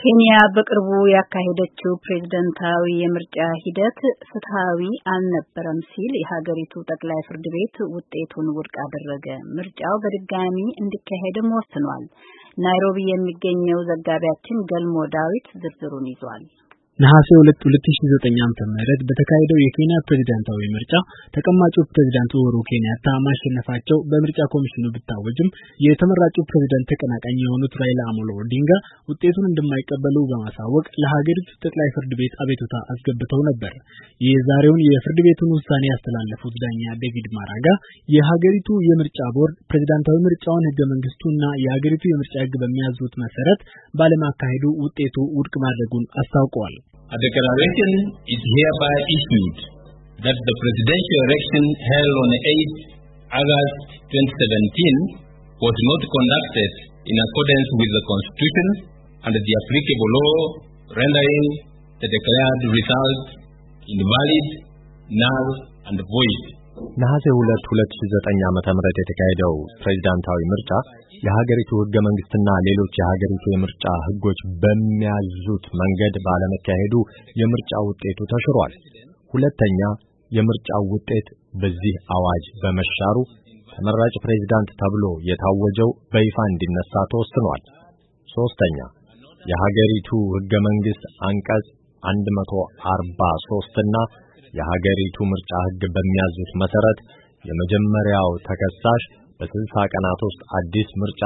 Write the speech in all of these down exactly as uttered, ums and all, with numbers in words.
ኬንያ በቅርቡ ያካሄደችው ፕሬዝዳንታዊ የምርጫ ሂደት ፍትሃዊ አልነበረም ሲል የሀገሪቱ ጠቅላይ ፍርድ ቤት ውጤቱን ውድቅ አደረገ። ምርጫው በድጋሚ እንዲካሄድም ወስኗል። ናይሮቢ የሚገኘው ዘጋቢያችን ገልሞ ዳዊት ዝርዝሩን ይዟል። ነሐሴ ሁለት ሁለት ሺህ ዘጠኝ ዓመተ ምህረት በተካሄደው የኬንያ ፕሬዝዳንታዊ ምርጫ ተቀማጩ ፕሬዝዳንት ኡሁሩ ኬንያታ ማሸነፋቸው በምርጫ ኮሚሽኑ ቢታወጅም የተመራጩ ፕሬዝዳንት ተቀናቃኝ የሆኑት ራይላ አሞሎ ኦዲንጋ ውጤቱን እንደማይቀበሉ በማሳወቅ ለሀገሪቱ ጠቅላይ ፍርድ ቤት አቤቱታ አስገብተው ነበር። የዛሬውን የፍርድ ቤቱን ውሳኔ ያስተላለፉት ዳኛ ዴቪድ ማራጋ የሀገሪቱ የምርጫ ቦርድ ፕሬዝዳንታዊ ምርጫውን ህገ መንግስቱና የሀገሪቱ የምርጫ ህግ በሚያዙት መሰረት ባለማካሄዱ ውጤቱ ውድቅ ማድረጉን አስታውቀዋል። A declaration is hereby issued that the presidential election held on the eighth of August twenty seventeen was not conducted in accordance with the Constitution and the applicable law, rendering the declared result invalid, null and void. ነሐሴ ሁለት ሁለት ሺህ ዘጠኝ ዓመተ ምህረት የተካሄደው ፕሬዝዳንታዊ ምርጫ የሀገሪቱ ህገ መንግስትና ሌሎች የሀገሪቱ የምርጫ ህጎች በሚያዙት መንገድ ባለመካሄዱ የምርጫው ውጤቱ ተሽሯል። ሁለተኛ፣ የምርጫው ውጤት በዚህ አዋጅ በመሻሩ ተመራጭ ፕሬዝዳንት ተብሎ የታወጀው በይፋ እንዲነሳ ተወስኗል። ሶስተኛ፣ የሀገሪቱ ህገ መንግስት አንቀጽ መቶ አርባ ሶስት እና የሀገሪቱ ምርጫ ህግ በሚያዙት መሰረት የመጀመሪያው ተከሳሽ በስልሳ ቀናት ውስጥ አዲስ ምርጫ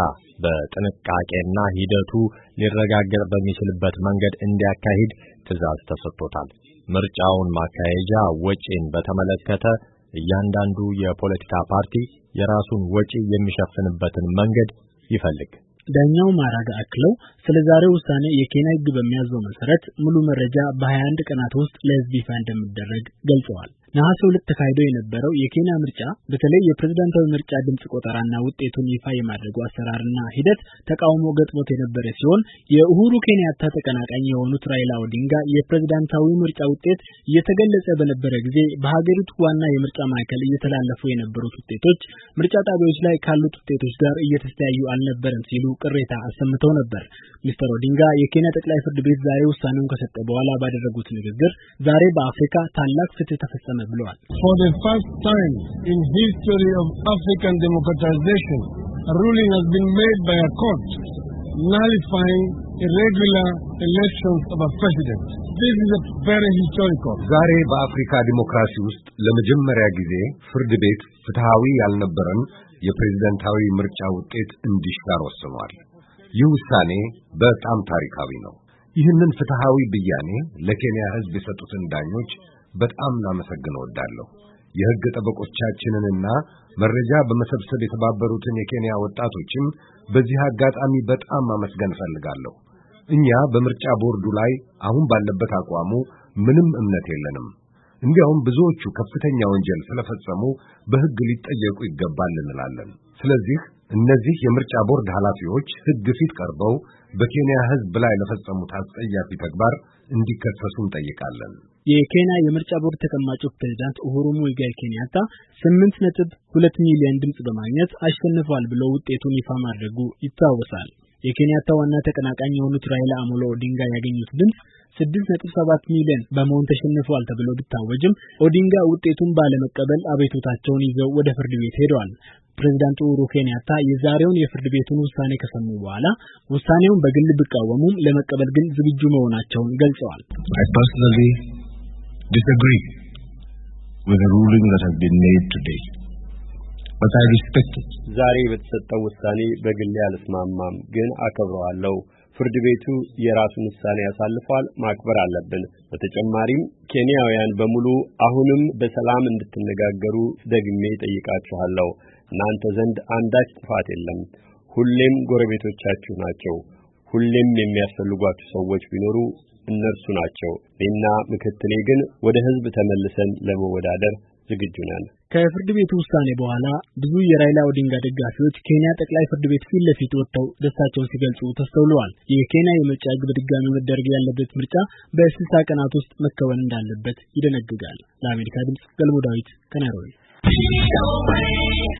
በጥንቃቄና ሂደቱ ሊረጋገጥ በሚችልበት መንገድ እንዲያካሂድ ትዕዛዝ ተሰጥቶታል። ምርጫውን ማካሄጃ ወጪን በተመለከተ እያንዳንዱ የፖለቲካ ፓርቲ የራሱን ወጪ የሚሸፍንበትን መንገድ ይፈልግ። ዳኛው ማራጋ አክለው ስለዛሬው ውሳኔ የኬንያ ህግ በሚያዘው መሰረት ሙሉ መረጃ በሀያ አንድ ቀናት ውስጥ ለህዝብ ይፋ እንደሚደረግ ገልጸዋል። ነሐሴ ሁለት ተካሂዶ የነበረው የኬንያ ምርጫ በተለይ የፕሬዝዳንታዊ ምርጫ ድምጽ ቆጠራና ውጤቱን ይፋ የማድረጉ አሰራርና ሂደት ተቃውሞ ገጥሞት የነበረ ሲሆን የኡሁሩ ኬንያታ ተቀናቃኝ የሆኑት ራይላ ኦዲንጋ የፕሬዝዳንታዊ ምርጫ ውጤት እየተገለጸ በነበረ ጊዜ በሀገሪቱ ዋና የምርጫ ማዕከል እየተላለፉ የነበሩት ውጤቶች ምርጫ ጣቢያዎች ላይ ካሉት ውጤቶች ጋር እየተስተያዩ አልነበረም ሲሉ ቅሬታ አሰምተው ነበር። ሚስተር ኦዲንጋ የኬንያ ጠቅላይ ፍርድ ቤት ዛሬ ውሳኔውን ከሰጠ በኋላ ባደረጉት ንግግር ዛሬ በአፍሪካ ታላቅ ፍትህ ተፈጸመ ብለዋል። For the first time in history of African democratization, a ruling has been made by a court nullifying irregular elections of a president. This is a very historical. ዛሬ በአፍሪካ ዲሞክራሲ ውስጥ ለመጀመሪያ ጊዜ ፍርድ ቤት ፍትሃዊ ያልነበረን የፕሬዝዳንታዊ ምርጫ ውጤት እንዲሻር ወስኗል። ይህ ውሳኔ በጣም ታሪካዊ ነው። ይህንን ፍትሃዊ ብያኔ ለኬንያ ህዝብ የሰጡትን ዳኞች በጣም ላመሰግን እወዳለሁ። የህግ ጠበቆቻችንንና መረጃ በመሰብሰብ የተባበሩትን የኬንያ ወጣቶችም በዚህ አጋጣሚ በጣም ማመስገን ፈልጋለሁ። እኛ በምርጫ ቦርዱ ላይ አሁን ባለበት አቋሙ ምንም እምነት የለንም። እንዲያውም ብዙዎቹ ከፍተኛ ወንጀል ስለፈጸሙ በህግ ሊጠየቁ ይገባል እንላለን። ስለዚህ እነዚህ የምርጫ ቦርድ ኃላፊዎች ህግ ፊት ቀርበው በኬንያ ህዝብ ላይ ለፈጸሙት አስጸያፊ ተግባር እንዲከሰሱ እንጠይቃለን። የኬንያ የምርጫ ቦርድ ተቀማጩ ፕሬዝዳንት ኡሁሩ ሙይጋይ ኬንያታ ስምንት ነጥብ ሁለት ሚሊዮን ድምጽ በማግኘት አሸንፈዋል ብለው ውጤቱን ይፋ ማድረጉ ይታወሳል። የኬንያታ ዋና ተቀናቃኝ የሆኑት ራይላ አሞሎ ኦዲንጋ ያገኙት ድምጽ ስድስት ነጥብ ሰባት ሚሊዮን በመሆን ተሸንፈዋል ተብሎ ቢታወጅም ኦዲንጋ ውጤቱን ባለመቀበል አቤቱታቸውን ይዘው ወደ ፍርድ ቤት ሄደዋል። ፕሬዝዳንት ኡሁሩ ኬንያታ የዛሬውን የፍርድ ቤቱን ውሳኔ ከሰሙ በኋላ ውሳኔውን በግል ቢቃወሙም ለመቀበል ግን ዝግጁ መሆናቸውን ገልጸዋል። I personally disagree with the ruling that has been made today, but I respect it. ዛሬ በተሰጠው ውሳኔ በግል ያልስማማም ግን አከብረዋለሁ። ፍርድ ቤቱ የራሱን ውሳኔ ያሳልፋል፣ ማክበር አለብን። በተጨማሪም ኬንያውያን በሙሉ አሁንም በሰላም እንድትነጋገሩ ደግሜ ጠይቃችኋለሁ። እናንተ ዘንድ አንዳች ጥፋት የለም። ሁሌም ጎረቤቶቻችሁ ናቸው። ሁሌም የሚያስፈልጓችሁ ሰዎች ቢኖሩ እነርሱ ናቸው። እኔና ምክትሌ ግን ወደ ህዝብ ተመልሰን ለመወዳደር ዝግጁ ነን። ከፍርድ ቤቱ ውሳኔ በኋላ ብዙ የራይላ ኦዲንጋ ደጋፊዎች ኬንያ ጠቅላይ ፍርድ ቤት ፊት ለፊት ወጥተው ደስታቸውን ሲገልጹ ተስተውለዋል። የኬንያ የምርጫ ህግ በድጋሚ መደረግ ያለበት ምርጫ በስልሳ ቀናት ውስጥ መከወን እንዳለበት ይደነግጋል። ለአሜሪካ ድምጽ ገልሞ ዳዊት ከናይሮቢ